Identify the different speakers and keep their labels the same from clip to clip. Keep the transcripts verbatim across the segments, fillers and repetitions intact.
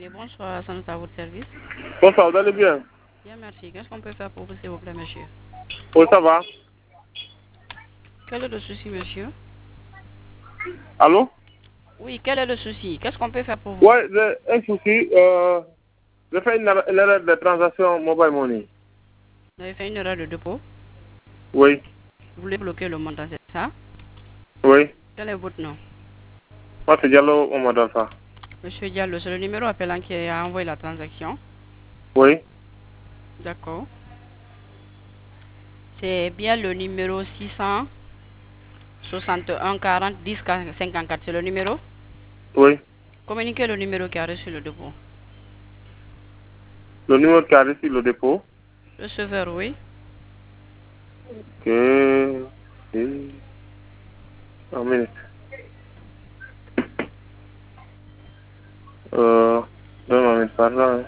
Speaker 1: Et bonsoir, ça nous à votre service.
Speaker 2: Bonsoir, vous allez bien?
Speaker 1: Bien, merci. Qu'est-ce qu'on peut faire pour vous, s'il vous plaît, monsieur?
Speaker 2: Oui, ça va.
Speaker 1: Quel est le souci, monsieur?
Speaker 2: Allô?
Speaker 1: Oui, quel est le souci? Qu'est-ce qu'on peut faire pour vous?
Speaker 2: Oui, j'ai un souci. Euh, j'ai fait une, er- une erreur de transaction mobile money.
Speaker 1: Vous avez fait une erreur de dépôt.
Speaker 2: Oui,
Speaker 1: Vous voulez bloquer le montant, c'est ça?
Speaker 2: oui.
Speaker 1: Quel est votre nom?
Speaker 2: Moi, c'est Diallo Oumar ça.
Speaker 1: Monsieur Diallo, c'est le numéro appelant qui a envoyé la transaction.
Speaker 2: Oui,
Speaker 1: D'accord. C'est bien le numéro six cent soixante et un quarante dix cinquante-quatre. C'est le numéro?
Speaker 2: oui.
Speaker 1: Communiquez le numéro qui a reçu le dépôt.
Speaker 2: Le numéro qui a reçu le dépôt.
Speaker 1: Receveur, oui.
Speaker 2: Ok. Ok. Un minute. Euh, donne-moi un minute, pardon.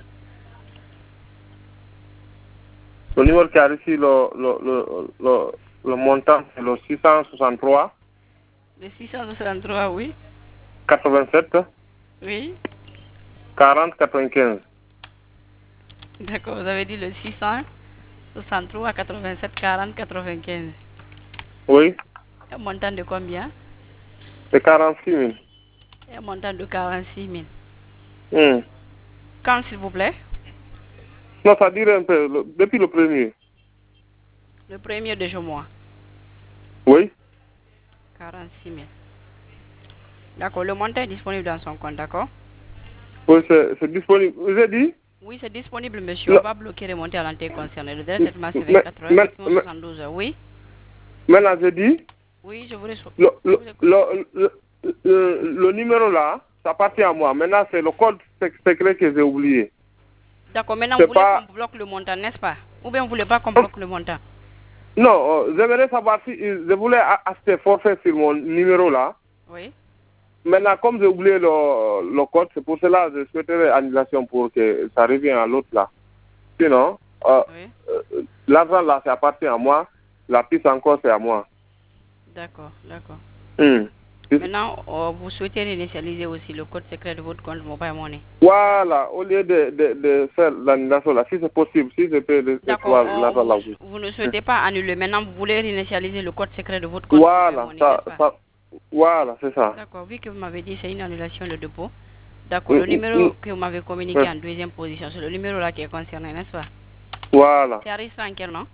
Speaker 2: Le numéro qui a reçu le, le, le, le, le montant, c'est le six cent soixante-trois
Speaker 1: Le six cent soixante-trois, oui.
Speaker 2: quatre-vingt-sept
Speaker 1: Oui.
Speaker 2: quarante quatre-vingt-quinze.
Speaker 1: D'accord, vous avez dit le six cent soixante-trois quatre-vingt-sept quarante quatre-vingt-quinze.
Speaker 2: Oui,
Speaker 1: Un montant de combien?
Speaker 2: c'est quarante-six mille.
Speaker 1: Un montant de quarante-six mille.
Speaker 2: Hmm.
Speaker 1: Quand, s'il vous plaît?
Speaker 2: Non, ça dirait un peu. le- depuis le premier.
Speaker 1: Le premier de ce mois.
Speaker 2: Oui.
Speaker 1: quarante-six mille. D'accord, le montant est disponible dans son compte, d'accord?
Speaker 2: Oui, c'est c'est disponible. Vous avez dit?
Speaker 1: Oui, c'est disponible, monsieur. On
Speaker 2: Non.
Speaker 1: va bloquer les montées à l'entrée concernée. Le délai de traitement, c'est
Speaker 2: Mais,
Speaker 1: vingt-quatre heures,
Speaker 2: mais,
Speaker 1: maximum
Speaker 2: mais,
Speaker 1: soixante-douze heures. Oui?
Speaker 2: maintenant, j'ai dit,
Speaker 1: Oui, je vous, reçois-
Speaker 2: le,
Speaker 1: je
Speaker 2: le,
Speaker 1: vous écoute.
Speaker 2: le, le, le- le numéro là, ça appartient à moi. Maintenant, c'est le code sec- secret que j'ai oublié.
Speaker 1: D'accord, maintenant, vous
Speaker 2: C'est
Speaker 1: voulez qu'on
Speaker 2: pas...
Speaker 1: bloque le montant, n'est-ce pas? Ou bien vous voulez pas qu'on bloque le montant?
Speaker 2: Non, euh, j'aimerais savoir si euh, je voulais a- acheter forfait sur mon numéro là.
Speaker 1: Oui?
Speaker 2: Maintenant, comme j'ai oublié le, le code, c'est pour cela que je souhaiterais annulation pour que ça revienne à l'autre là. Sinon, euh,
Speaker 1: Oui?
Speaker 2: euh, l'argent là, ça appartient à moi. La piste encore, c'est à moi.
Speaker 1: D'accord, d'accord.
Speaker 2: Hmm.
Speaker 1: Maintenant, euh, vous souhaitez réinitialiser aussi le code secret de votre compte Mobile Money.
Speaker 2: Voilà, au lieu de, de, de faire l'annulation là, si c'est possible, si je peux
Speaker 1: D'accord,
Speaker 2: recevoir
Speaker 1: on-
Speaker 2: l'argent
Speaker 1: vous,
Speaker 2: là.
Speaker 1: vous ne souhaitez pas annuler. Maintenant, vous voulez réinitialiser le code secret de votre compte Mobile
Speaker 2: Voilà,
Speaker 1: Money,
Speaker 2: ça,
Speaker 1: n'est-ce pas?
Speaker 2: ça, voilà, c'est ça.
Speaker 1: D'accord, vu que vous m'avez dit c'est une annulation de dépôt. D'accord,
Speaker 2: Hmm,
Speaker 1: le
Speaker 2: hmm, hmm.
Speaker 1: numéro que vous m'avez communiqué
Speaker 2: Hmm.
Speaker 1: en deuxième position, c'est le numéro là qui est concerné, n'est-ce pas?
Speaker 2: Voilà,
Speaker 1: C'est enregistré en quel nom?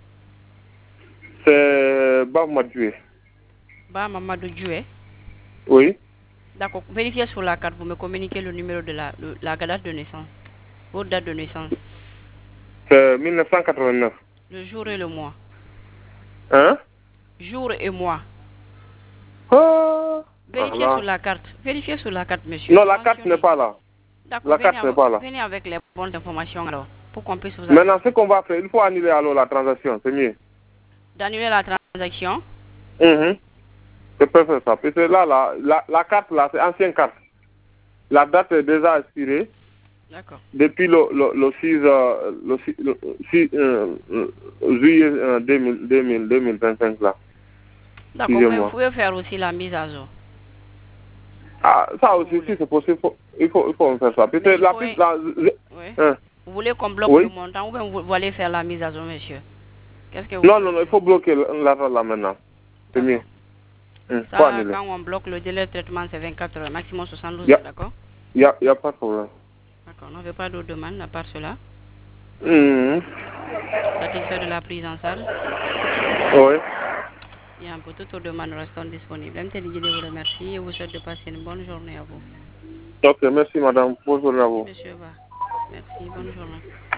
Speaker 2: c'est Bab Madjoué.
Speaker 1: Bah, Mamadou Djoué.
Speaker 2: Oui,
Speaker 1: D'accord, vérifiez sur la carte, vous me communiquez le numéro de la, le- la date de naissance. Votre date de naissance.
Speaker 2: c'est mille neuf cent quatre-vingt-neuf.
Speaker 1: Le jour et le mois.
Speaker 2: Hein?
Speaker 1: Jour et mois.
Speaker 2: Ah,
Speaker 1: Vérifiez sur
Speaker 2: voilà.
Speaker 1: la carte. Vérifiez sur la carte, monsieur.
Speaker 2: Non, la carte n'est
Speaker 1: Mentionnez.
Speaker 2: pas là.
Speaker 1: D'accord,
Speaker 2: La
Speaker 1: venez,
Speaker 2: carte n'est
Speaker 1: av-
Speaker 2: pas là.
Speaker 1: venez avec les bonnes informations alors, pour qu'on puisse vous
Speaker 2: Maintenant, ce
Speaker 1: assister.
Speaker 2: qu'on va faire, il faut annuler alors la transaction, c'est mieux.
Speaker 1: D'annuler la transaction.
Speaker 2: Mhm. Je peux faire ça. Parce que là, là la, la carte là, c'est ancienne carte. La date est déjà expirée
Speaker 1: D'accord.
Speaker 2: depuis le, le, le six, euh, le six, le six, euh, euh, juillet euh, deux mille, deux mille, deux mille vingt-cinq là.
Speaker 1: D'accord, mais vous
Speaker 2: Excusez-moi.
Speaker 1: pouvez faire aussi la mise à jour,
Speaker 2: Ah, ça
Speaker 1: si vous
Speaker 2: aussi, si
Speaker 1: voulez.
Speaker 2: c'est possible, faut- il faut, il faut faire ça. Parce que
Speaker 1: Mais il
Speaker 2: la
Speaker 1: faut...
Speaker 2: piste
Speaker 1: un-
Speaker 2: là,
Speaker 1: Oui.
Speaker 2: je- hein,
Speaker 1: Vous voulez qu'on bloque le
Speaker 2: oui.
Speaker 1: montant ou bien vous, vous allez faire la mise à jour, monsieur? Qu'est-ce que vous
Speaker 2: Non, non, non, il
Speaker 1: souhaitez?
Speaker 2: faut bloquer le- l'argent là maintenant. C'est mieux.
Speaker 1: D'accord.
Speaker 2: Il faut
Speaker 1: Ça,
Speaker 2: annuler.
Speaker 1: quand on bloque le délai de traitement, c'est vingt-quatre heures, maximum
Speaker 2: Il
Speaker 1: soixante-douze
Speaker 2: n'y
Speaker 1: heures,
Speaker 2: a,
Speaker 1: d'accord?
Speaker 2: y a, y a pas de problème.
Speaker 1: D'accord, on n'avait pas d'autres demandes à part cela.
Speaker 2: Mhm.
Speaker 1: Satisfait de la prise en charge.
Speaker 2: Oui.
Speaker 1: Bien, pour toutes vos demandes restant disponibles. M T D J vous remercie et vous souhaite de passer une bonne journée à vous.
Speaker 2: Ok, merci madame. Bonne journée à
Speaker 1: Merci,
Speaker 2: vous.
Speaker 1: monsieur Ba. Merci, bonne journée.